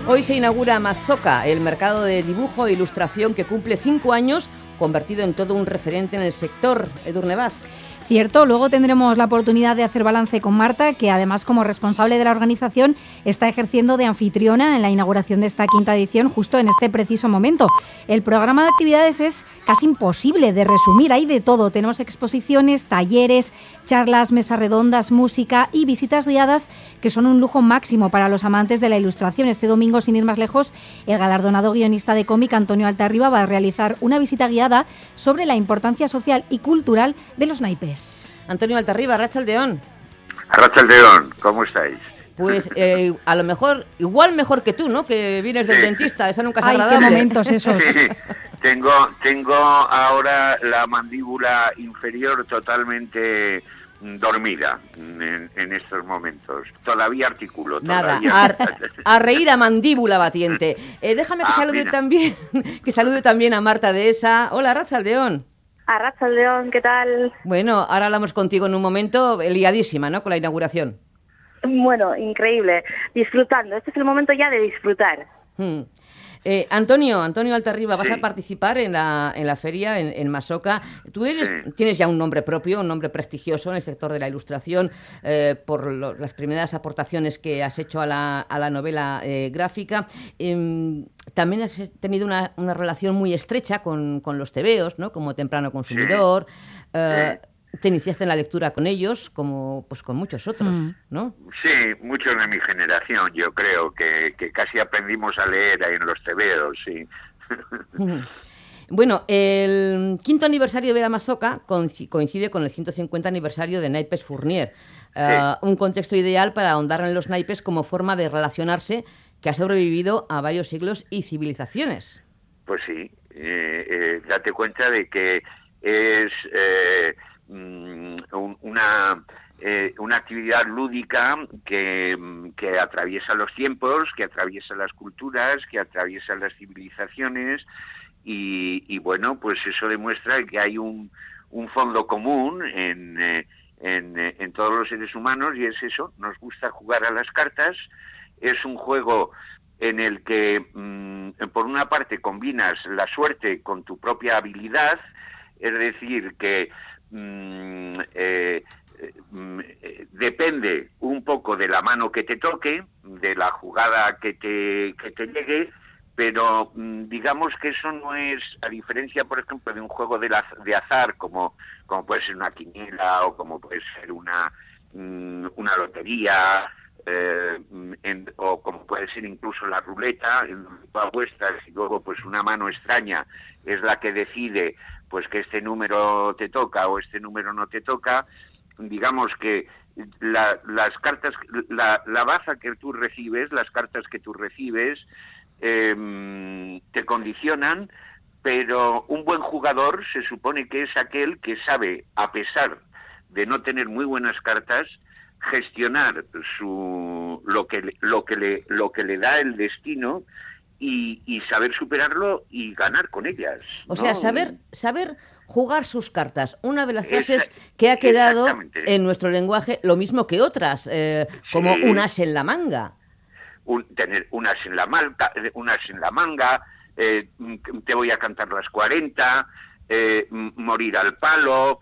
Hoy se inaugura Mazoca, el mercado de dibujo e ilustración que cumple 5 años, convertido en todo un referente en el sector. Edurne Vaz. Cierto, luego tendremos la oportunidad de hacer balance con Marta, que además como responsable de la organización está ejerciendo de anfitriona en la inauguración de esta 5ª edición justo en este preciso momento. El programa de actividades es casi imposible de resumir, hay de todo. Tenemos exposiciones, talleres, charlas, mesas redondas, música y visitas guiadas que son un lujo máximo para los amantes de la ilustración. Este domingo, sin ir más lejos, el galardonado guionista de cómic Antonio Altarriba va a realizar una visita guiada sobre la importancia social y cultural de los naipes. Antonio Altarriba, Arratsaldeón. Arratsaldeón, ¿cómo estáis? Pues a lo mejor, igual mejor que tú, ¿no? Que vienes del dentista, eso nunca es agradable. Ay, qué momentos esos. Sí, tengo ahora la mandíbula inferior totalmente dormida en estos momentos. Todavía articulo. Nada, a reír a mandíbula batiente. Déjame que salude también a Marta Dehesa. Hola, Arratsaldeón. Arratsaldeón, ¿qué tal? Bueno, ahora hablamos contigo en un momento, liadísima, ¿no? Con la inauguración. Bueno, increíble. Disfrutando. Este es el momento ya de disfrutar. Antonio Altarriba, vas a participar en la feria en Mazoca. Tú tienes ya un nombre propio, un nombre prestigioso en el sector de la ilustración por las primeras aportaciones que has hecho a la novela gráfica. También has tenido una relación muy estrecha con los tebeos, ¿no? Como Temprano Consumidor. Te iniciaste en la lectura con ellos, como pues con muchos otros, ¿no? Sí, muchos de mi generación, yo creo, que casi aprendimos a leer en los tebeos, sí. Bueno, el 5º aniversario de la Mazoca coincide con el 150 aniversario de Naipes Fournier, un contexto ideal para ahondar en los naipes como forma de relacionarse que ha sobrevivido a varios siglos y civilizaciones. Pues sí, date cuenta de que es una actividad lúdica que atraviesa los tiempos, que atraviesa las culturas, que atraviesa las civilizaciones y bueno, pues eso demuestra que hay un fondo común en todos los seres humanos y es eso, nos gusta jugar a las cartas. Es un juego en el que, por una parte, combinas la suerte con tu propia habilidad, es decir, que depende un poco de la mano que te toque, de la jugada que te llegue, pero digamos que eso no es, a diferencia, por ejemplo, de un juego de azar, como puede ser una quiniela o como puede ser una lotería, o como puede ser incluso la ruleta, en donde tú apuestas y luego pues una mano extraña es la que decide pues que este número te toca o este número no te toca. Digamos que las cartas, la baza que tú recibes, las cartas que tú recibes te condicionan, pero un buen jugador se supone que es aquel que sabe, a pesar de no tener muy buenas cartas, gestionar lo que le da el destino y saber superarlo y ganar con ellas, ¿no? O sea, saber jugar sus cartas. Una de las frases que ha quedado en nuestro lenguaje, lo mismo que otras, como un as en la manga. Tener un as en la manga, te voy a cantar las 40, morir al palo,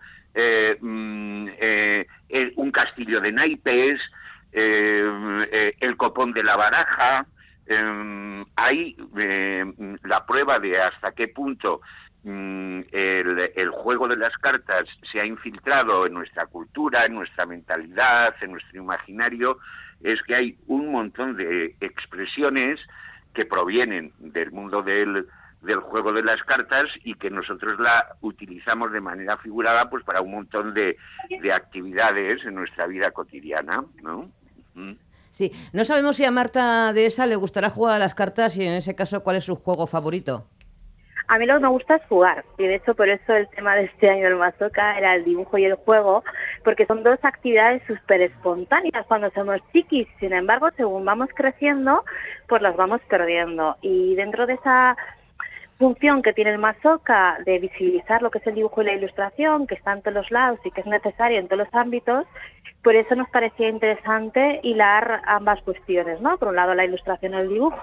un castillo de naipes, el copón de la baraja. Hay la prueba de hasta qué punto el juego de las cartas se ha infiltrado en nuestra cultura, en nuestra mentalidad, en nuestro imaginario, es que hay un montón de expresiones que provienen del mundo del juego de las cartas y que nosotros la utilizamos de manera figurada pues para un montón de actividades en nuestra vida cotidiana, ¿no? Sí, no sabemos si a Marta Dehesa le gustará jugar a las cartas y en ese caso, ¿cuál es su juego favorito? A mí lo que me gusta es jugar, y de hecho por eso el tema de este año del Mazoca era el dibujo y el juego, porque son dos actividades súper espontáneas cuando somos chiquis, sin embargo, según vamos creciendo, pues las vamos perdiendo. Y dentro de esa función que tiene el Mazoca de visibilizar lo que es el dibujo y la ilustración, que está en todos los lados y que es necesario en todos los ámbitos, por eso nos parecía interesante hilar ambas cuestiones, ¿no? Por un lado la ilustración y el dibujo,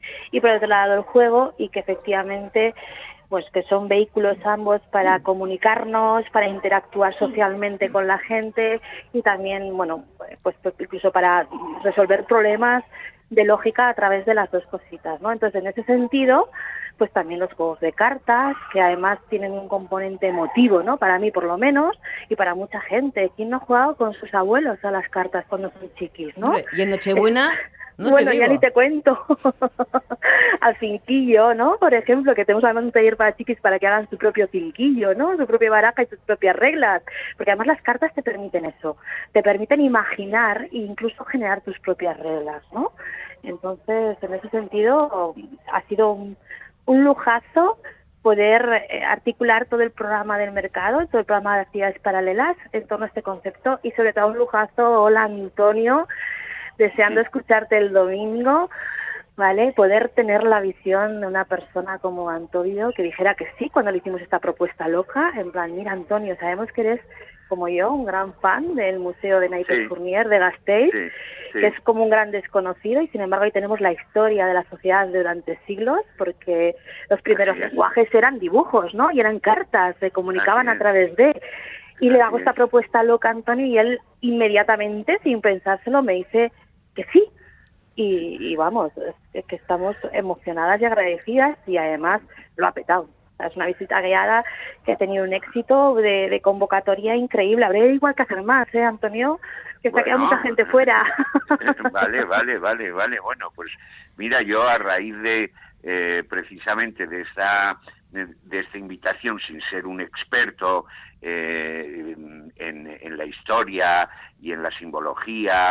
y por otro lado el juego, y que efectivamente pues que son vehículos ambos para comunicarnos, para interactuar socialmente con la gente y también, bueno, pues incluso para resolver problemas de lógica a través de las dos cositas, ¿no? Entonces, en ese sentido, pues también los juegos de cartas, que además tienen un componente emotivo, ¿no? Para mí, por lo menos, y para mucha gente. ¿Quién no ha jugado con sus abuelos a las cartas cuando son chiquis, no? Y en Nochebuena... No bueno, ya ni te cuento. Al cinquillo, ¿no? Por ejemplo, que tenemos además un taller para chiquis para que hagan su propio cinquillo, ¿no? Su propia baraja y sus propias reglas. Porque además las cartas te permiten eso. Te permiten imaginar e incluso generar tus propias reglas, ¿no? Entonces, en ese sentido, ha sido un lujazo poder articular todo el programa del mercado, todo el programa de actividades paralelas en torno a este concepto y sobre todo un lujazo. Hola, Antonio. Deseando escucharte el domingo, ¿vale? Poder tener la visión de una persona como Antonio que dijera que sí cuando le hicimos esta propuesta loca, en plan, mira Antonio, sabemos que eres como yo, un gran fan del Museo de Naipes Fournier de Gasteiz, que es como un gran desconocido y sin embargo ahí tenemos la historia de la sociedad durante siglos porque los primeros lenguajes eran dibujos, ¿no? Y eran cartas, se comunicaban a través de... Y le hago esta propuesta loca a Antonio y él inmediatamente, sin pensárselo, me dice que sí. Y vamos, es que estamos emocionadas y agradecidas y además lo ha petado. Es una visita guiada que ha tenido un éxito de convocatoria increíble. Habría igual que hacer más, Antonio, que se ha quedado mucha gente fuera. Vale. Bueno, pues mira, yo a raíz de precisamente de esta invitación, sin ser un experto en la historia y en la simbología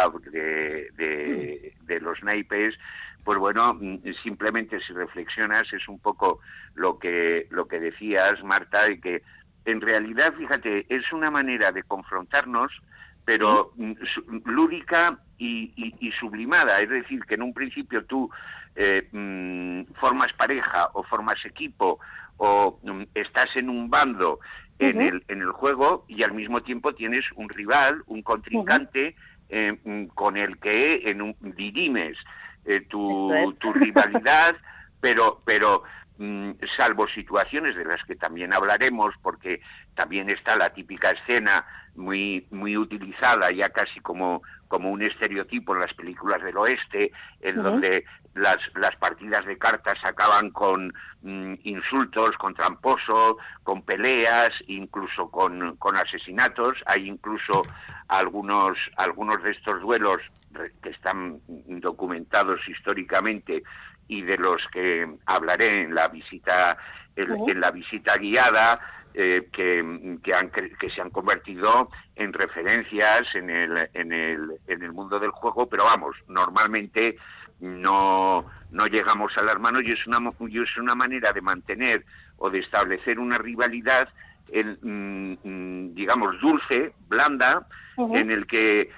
de los naipes, pues bueno, simplemente si reflexionas es un poco lo que decías, Marta, de que en realidad, fíjate, es una manera de confrontarnos, pero lúdica y sublimada, es decir, que en un principio tú formas pareja o formas equipo o estás en un bando en el juego y al mismo tiempo tienes un rival, un contrincante con el que dirimes tu rivalidad, pero salvo situaciones de las que también hablaremos, porque también está la típica escena muy utilizada ya casi como un estereotipo en las películas del oeste, en donde las partidas de cartas acaban con insultos, con tramposo, con peleas, incluso con asesinatos. Hay incluso algunos de estos duelos que están documentados históricamente y de los que hablaré en la visita guiada, que se han convertido en referencias en el mundo del juego, pero vamos, normalmente no llegamos a las manos y es una manera de mantener o de establecer una rivalidad digamos dulce, blanda, en el que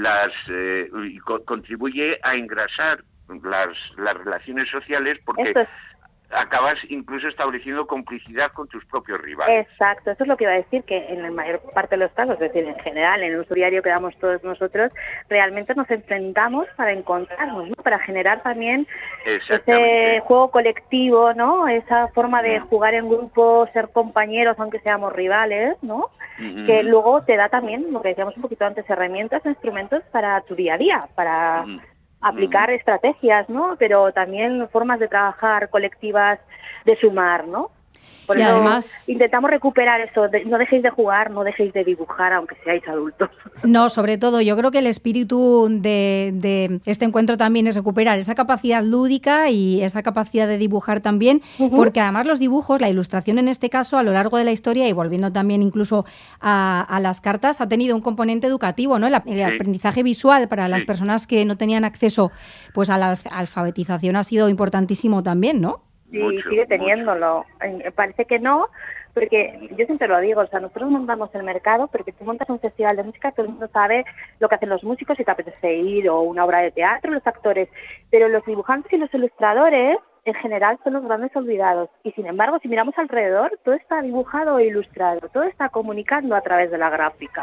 contribuye a engrasar las relaciones sociales porque acabas incluso estableciendo complicidad con tus propios rivales. Exacto, eso es lo que iba a decir, que en la mayor parte de los casos, es decir, en general, en el uso diario que damos todos nosotros, realmente nos enfrentamos para encontrarnos, ¿no? Para generar también ese juego colectivo, ¿no? Esa forma de jugar en grupo, ser compañeros aunque seamos rivales, ¿no? Que luego te da también, lo que decíamos un poquito antes, herramientas, instrumentos para tu día a día, para aplicar estrategias, ¿no? Pero también formas de trabajar colectivas, de sumar, ¿no? Por eso además intentamos recuperar eso, no dejéis de jugar, no dejéis de dibujar, aunque seáis adultos. No, sobre todo, yo creo que el espíritu de este encuentro también es recuperar esa capacidad lúdica y esa capacidad de dibujar también, porque además los dibujos, la ilustración en este caso, a lo largo de la historia y volviendo también incluso a las cartas, ha tenido un componente educativo, ¿no? El aprendizaje visual para las personas que no tenían acceso pues a la alfabetización ha sido importantísimo también, ¿no? Sí, sigue teniéndolo. Parece que no, porque yo siempre lo digo, o sea, nosotros montamos el mercado, porque tú montas un festival de música, todo el mundo sabe lo que hacen los músicos si te apetece ir, o una obra de teatro, los actores, pero los dibujantes y los ilustradores, en general, son los grandes olvidados. Y sin embargo, si miramos alrededor, todo está dibujado e ilustrado, todo está comunicando a través de la gráfica.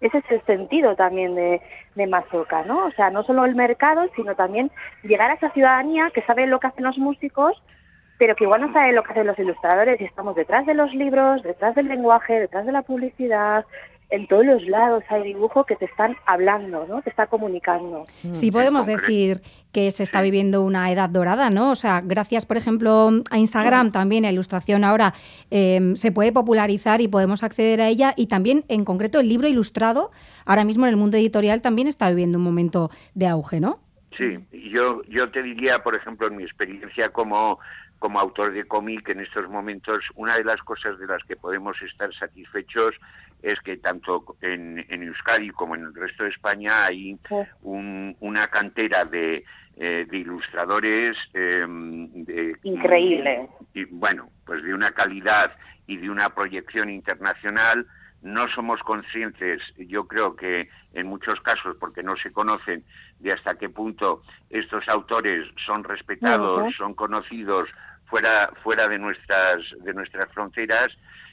Ese es el sentido también de Mazoca, ¿no? O sea, no solo el mercado, sino también llegar a esa ciudadanía que sabe lo que hacen los músicos, pero que igual no sabe lo que hacen los ilustradores, y estamos detrás de los libros, detrás del lenguaje, detrás de la publicidad. En todos los lados hay dibujo que te están hablando, ¿no? Te está comunicando. Sí, podemos decir que se está viviendo una edad dorada, ¿no? O sea, gracias, por ejemplo, a Instagram, también la ilustración ahora se puede popularizar y podemos acceder a ella, y también, en concreto, el libro ilustrado, ahora mismo en el mundo editorial también está viviendo un momento de auge, ¿no? Sí, yo te diría, por ejemplo, en mi experiencia como autor de cómic, en estos momentos, una de las cosas de las que podemos estar satisfechos es que tanto en Euskadi como en el resto de España hay una cantera de ilustradores increíble. Y bueno, pues de una calidad y de una proyección internacional. No somos conscientes, yo creo que en muchos casos, porque no se conocen, de hasta qué punto estos autores son respetados, son conocidos fuera de nuestras fronteras,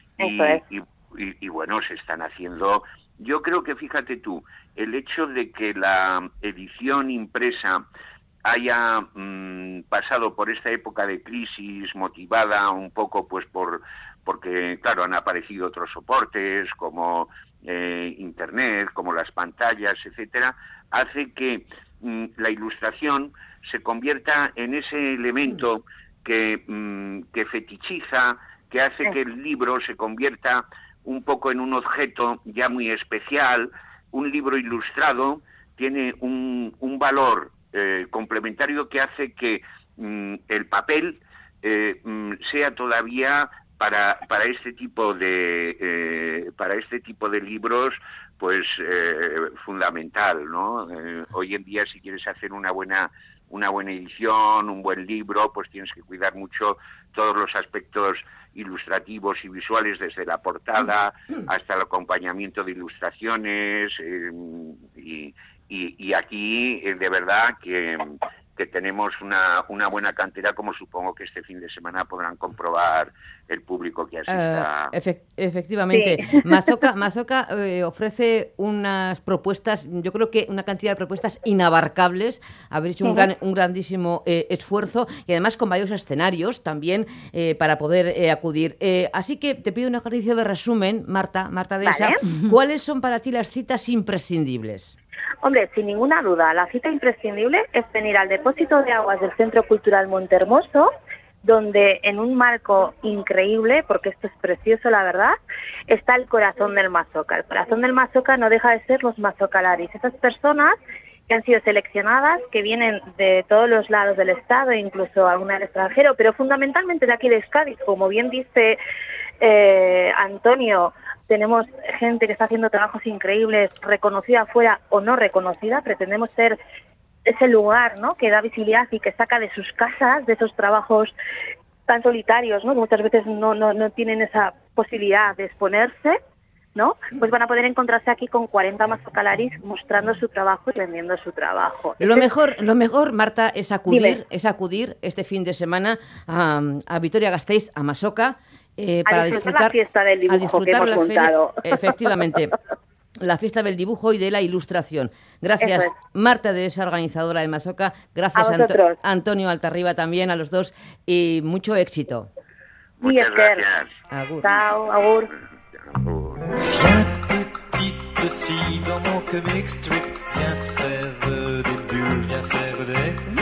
y bueno, se están haciendo. Yo creo que, fíjate tú, el hecho de que la edición impresa haya pasado por esta época de crisis, motivada un poco pues porque, claro, han aparecido otros soportes como Internet, como las pantallas, etcétera, hace que la ilustración se convierta en ese elemento que fetichiza, que hace que el libro se convierta un poco en un objeto ya muy especial. Un libro ilustrado tiene un valor complementario que hace que el papel sea todavía para este tipo de libros pues fundamental, ¿no? Hoy en día, si quieres hacer una buena edición, un buen libro, pues tienes que cuidar mucho todos los aspectos ilustrativos y visuales, desde la portada hasta el acompañamiento de ilustraciones, y aquí de verdad que tenemos una buena cantera, como supongo que este fin de semana podrán comprobar el público que asista. Efectivamente. Sí. Mazoca ofrece unas propuestas, yo creo que una cantidad de propuestas inabarcables. Habéis hecho un grandísimo esfuerzo, y además con varios escenarios también para poder acudir. Así que te pido un ejercicio de resumen, Marta Dehesa. ¿Vale? ¿Cuáles son para ti las citas imprescindibles? Hombre, sin ninguna duda, la cita imprescindible es venir al depósito de aguas del Centro Cultural Montehermoso, donde en un marco increíble, porque esto es precioso, la verdad, está el corazón del Mazoca. El corazón del Mazoca no deja de ser los mazocalaris, esas personas que han sido seleccionadas, que vienen de todos los lados del Estado, incluso alguna del extranjero, pero fundamentalmente de aquí de Euskadi. Como bien dice Antonio, tenemos gente que está haciendo trabajos increíbles, reconocida fuera o no reconocida. Pretendemos ser ese lugar, ¿no?, que da visibilidad y que saca de sus casas, de esos trabajos tan solitarios, ¿no?, que muchas veces no tienen esa posibilidad de exponerse, ¿no? Pues van a poder encontrarse aquí con 40 mazocalaris mostrando su trabajo y vendiendo su trabajo. Lo mejor, Marta, es acudir este fin de semana a Vitoria-Gasteiz, a Mazoca, para disfrutar la fiesta del dibujo que hemos montado. Efectivamente, la fiesta del dibujo y de la ilustración. Gracias, Marta Dehesa, organizadora de Mazoca. Gracias, Antonio Altarriba, también, a los dos, y mucho éxito. Muchas gracias. Agur. Chao, agur. Viens, petite fille, dans mon comic strip, viens faire des bulles, viens faire des